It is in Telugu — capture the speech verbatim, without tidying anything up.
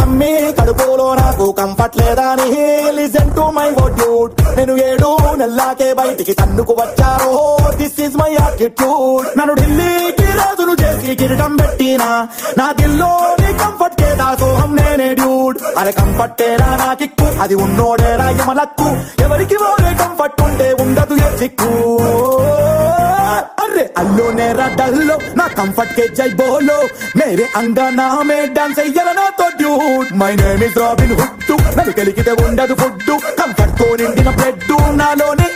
మమ్మీ కడుపులో నాకు కంఫర్ట్ లేదా అని listen to my word dude. నేను ఏడు నెల్లాకే బయటికి తన్నుకు వచ్చారో దిస్ ఈజ్ మై యాటిట్యూడ్. నన్ను ఢిల్లీకి రాజును చేసి కిరీటం పెట్టినా నా దిల్లోని కంఫర్ట్ కే దాసోహం నేనే డ్యూడ్. అరే కంఫర్టేరా నా కిక్కు, అది ఉన్నోడేరా యమలక్కు. ఎవరికి ఓడే కంఫర్ట్ ఉంటే ఉండదు ఏ చిక్కు. अरे अल्लो नेरा डल्लो ना कंफर्ट के जय बोलो मेरे अंगना में डांस ఎయ్యరనా తో dude. My name is Robin Hood. నన్ను కలిగితే ఉండదు ఫుడ్, కంఫర్ట్ తో నిండిన బ్రెడ్ నాలోనే